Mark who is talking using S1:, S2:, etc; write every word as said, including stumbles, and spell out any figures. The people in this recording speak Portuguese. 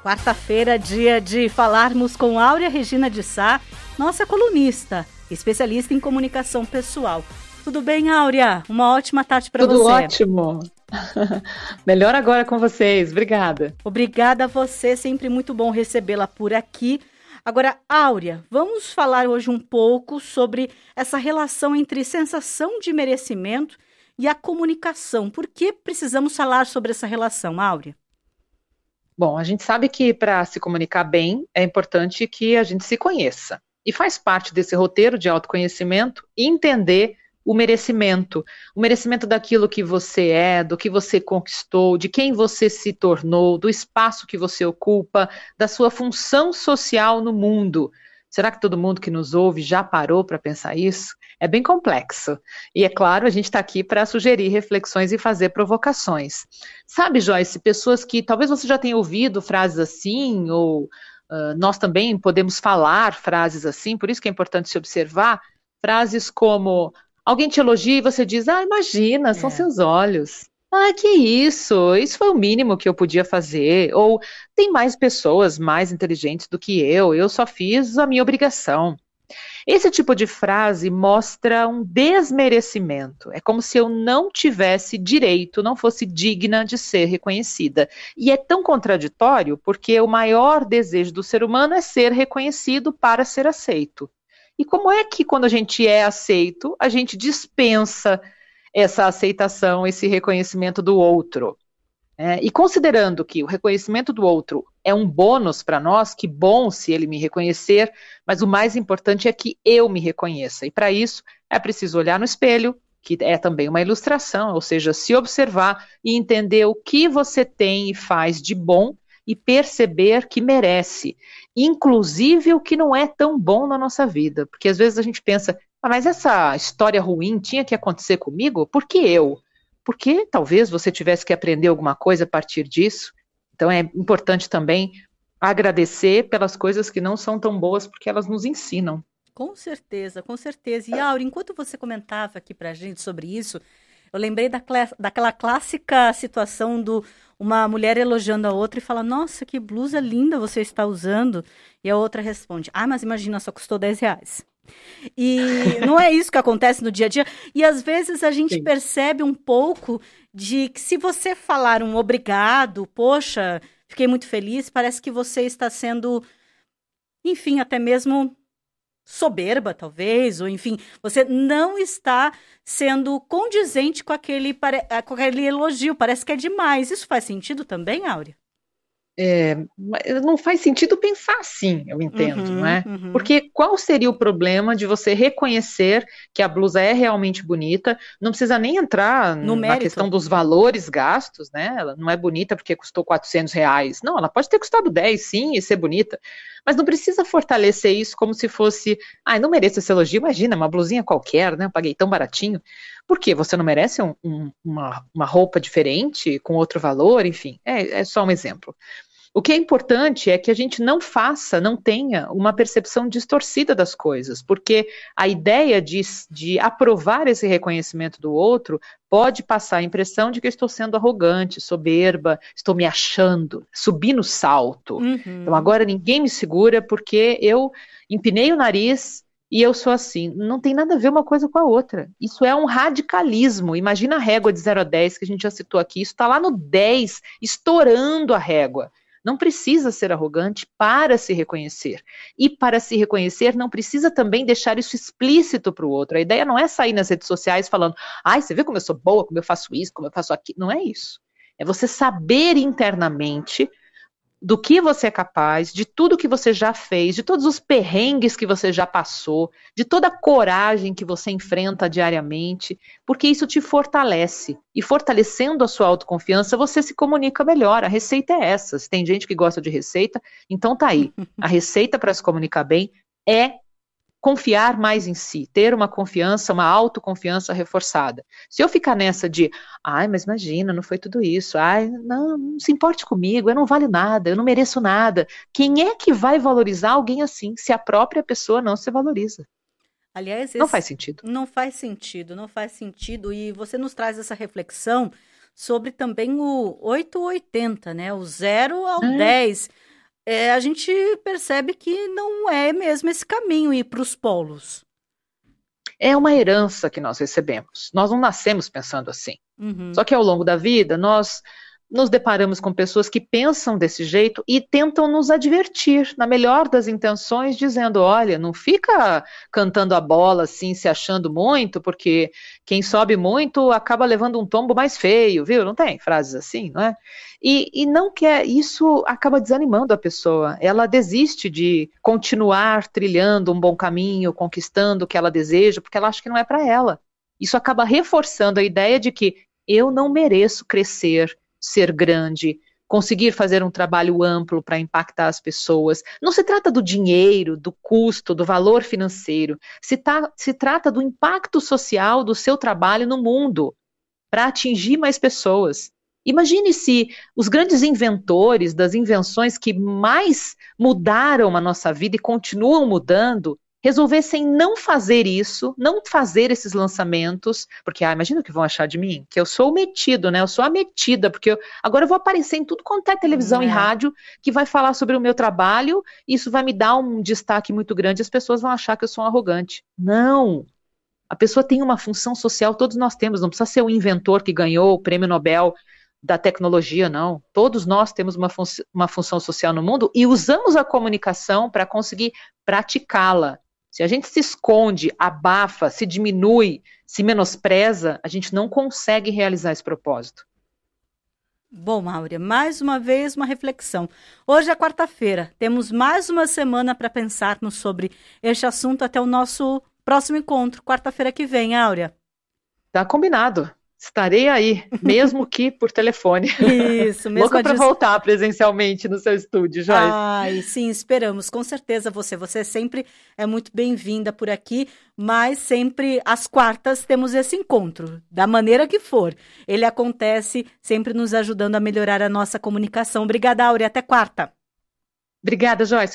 S1: Quarta-feira, dia de falarmos com Áurea Regina de Sá, nossa colunista, especialista em comunicação pessoal. Tudo bem, Áurea? Uma ótima tarde para você.
S2: Tudo ótimo. Melhor agora com vocês. Obrigada.
S1: Obrigada a você, sempre muito bom recebê-la por aqui. Agora, Áurea, vamos falar hoje um pouco sobre essa relação entre sensação de merecimento e a comunicação. Por que precisamos falar sobre essa relação, Áurea?
S2: Bom, a gente sabe que para se comunicar bem é importante que a gente se conheça. E faz parte desse roteiro de autoconhecimento entender o merecimento. O merecimento daquilo que você é, do que você conquistou, de quem você se tornou, do espaço que você ocupa, da sua função social no mundo. Será que todo mundo que nos ouve já parou para pensar isso? É bem complexo. E é claro, a gente está aqui para sugerir reflexões e fazer provocações. Sabe, Joyce, pessoas que talvez você já tenha ouvido frases assim, ou uh, nós também podemos falar frases assim, por isso que é importante se observar, frases como, alguém te elogia e você diz, ah, imagina, são
S1: É.
S2: seus olhos. Ah, que isso, isso foi o mínimo que eu podia fazer. Ou tem mais pessoas mais inteligentes do que eu, eu só fiz a minha obrigação. Esse tipo de frase mostra um desmerecimento. É como se eu não tivesse direito, não fosse digna de ser reconhecida. E é tão contraditório porque o maior desejo do ser humano é ser reconhecido para ser aceito. E como é que quando a gente é aceito, a gente dispensa essa aceitação, esse reconhecimento do outro? É, e considerando que o reconhecimento do outro é um bônus para nós, que bom se ele me reconhecer, mas o mais importante é que eu me reconheça. E para isso é preciso olhar no espelho, que é também uma ilustração, ou seja, se observar e entender o que você tem e faz de bom e perceber que merece, inclusive o que não é tão bom na nossa vida. Porque às vezes a gente pensa, ah, mas essa história ruim tinha que acontecer comigo? Por que eu? Porque talvez você tivesse que aprender alguma coisa a partir disso. Então é importante também agradecer pelas coisas que não são tão boas, porque elas nos ensinam.
S1: Com certeza, com certeza. E, Áurea, enquanto você comentava aqui pra gente sobre isso, eu lembrei da clá- daquela clássica situação do uma mulher elogiando a outra e fala, nossa, que blusa linda você está usando. E a outra responde, ah, mas imagina, só custou dez reais. E não é isso que acontece no dia a dia. E às vezes a gente
S2: Sim.
S1: percebe um pouco de que se você falar um obrigado, poxa, fiquei muito feliz, parece que você está sendo, enfim, até mesmo soberba, talvez, ou enfim, você não está sendo condizente com aquele, pare- com aquele elogio, parece que é demais. Isso faz sentido também, Áurea?
S2: É, não faz sentido pensar assim, eu entendo, não
S1: Uhum,
S2: é?
S1: uhum.
S2: Porque qual seria o problema de você reconhecer que a blusa é realmente bonita? Não precisa nem entrar
S1: No
S2: na
S1: mérito.
S2: questão dos valores gastos, né? Ela não é bonita porque custou quatrocentos reais. Não, ela pode ter custado dez, sim, e ser bonita. Mas não precisa fortalecer isso como se fosse, ai, não mereço esse elogio, imagina, uma blusinha qualquer, né? Eu paguei tão baratinho. Por quê? Você não merece um- um- uma, uma roupa diferente, com outro valor, enfim, é, é só um exemplo. O que é importante é que a gente não faça, não tenha uma percepção distorcida das coisas, porque a ideia de, de aprovar esse reconhecimento do outro pode passar a impressão de que eu estou sendo arrogante, soberba, estou me achando, subi no salto. Então
S1: Uhum.
S2: agora ninguém me segura porque eu empinei o nariz e eu sou assim. Não tem nada a ver uma coisa com a outra. Isso é um radicalismo. Imagina a régua de zero a dez que a gente já citou aqui. Isso está lá no dez, estourando a régua. Não precisa ser arrogante para se reconhecer. E para se reconhecer, não precisa também deixar isso explícito para o outro. A ideia não é sair nas redes sociais falando, ai, você vê como eu sou boa, como eu faço isso, como eu faço aquilo. Não é isso. É você saber internamente do que você é capaz, de tudo que você já fez, de todos os perrengues que você já passou, de toda a coragem que você enfrenta diariamente, porque isso te fortalece. E fortalecendo a sua autoconfiança, você se comunica melhor. A receita é essa. Se tem gente que gosta de receita, então tá aí. A receita para se comunicar bem é confiar mais em si, ter uma confiança, uma autoconfiança reforçada. Se eu ficar nessa de, ai, mas imagina, não foi tudo isso, ai, não, não se importe comigo, eu não valho nada, eu não mereço nada. Quem é que vai valorizar alguém assim, se a própria pessoa não se valoriza?
S1: Aliás,
S2: Não
S1: esse
S2: faz sentido.
S1: não faz sentido, não faz sentido. E você nos traz essa reflexão sobre também o oito ou oitenta, né? O zero ao
S2: É,
S1: dez. é, a gente percebe que não é mesmo esse caminho ir para os polos.
S2: É uma herança que nós recebemos. Nós não nascemos pensando assim.
S1: Uhum.
S2: Só que ao longo da vida, nós nos deparamos com pessoas que pensam desse jeito e tentam nos advertir, na melhor das intenções, dizendo, olha, não fica cantando a bola assim, se achando muito, porque quem sobe muito acaba levando um tombo mais feio, viu? Não tem frases assim, não é? E, e não quer, isso acaba desanimando a pessoa, ela desiste de continuar trilhando um bom caminho, conquistando o que ela deseja, porque ela acha que não é para ela. Isso acaba reforçando a ideia de que eu não mereço crescer, ser grande, conseguir fazer um trabalho amplo para impactar as pessoas. Não se trata do dinheiro, do custo, do valor financeiro. Se, tá, se trata do impacto social do seu trabalho no mundo, para atingir mais pessoas. Imagine se os grandes inventores das invenções que mais mudaram a nossa vida e continuam mudando, resolvessem não fazer isso, não fazer esses lançamentos, porque, ah, imagina o que vão achar de mim, que eu sou o metido, né, eu sou a metida, porque eu, agora eu vou aparecer em tudo quanto é televisão
S1: É.
S2: e rádio, que vai falar sobre o meu trabalho, e isso vai me dar um destaque muito grande, as pessoas vão achar que eu sou um arrogante. Não! A pessoa tem uma função social, todos nós temos, não precisa ser o inventor que ganhou o prêmio Nobel da tecnologia, não. Todos nós temos uma, fun uma função social no mundo e usamos a comunicação para conseguir praticá-la. Se a gente se esconde, abafa, se diminui, se menospreza, a gente não consegue realizar esse propósito.
S1: Bom, Máurea, mais uma vez uma reflexão. Hoje é quarta-feira, temos mais uma semana para pensarmos sobre este assunto até o nosso próximo encontro, quarta-feira que vem, Áurea.
S2: Tá combinado. Estarei aí, mesmo que por telefone.
S1: Isso, mesmo.
S2: Louca para voltar presencialmente no seu estúdio, Joyce.
S1: Ai, sim, esperamos. Com certeza você. Você sempre é muito bem-vinda por aqui, mas sempre às quartas temos esse encontro, da maneira que for. Ele acontece sempre nos ajudando a melhorar a nossa comunicação. Obrigada, Áurea. Até quarta.
S2: Obrigada, Joyce.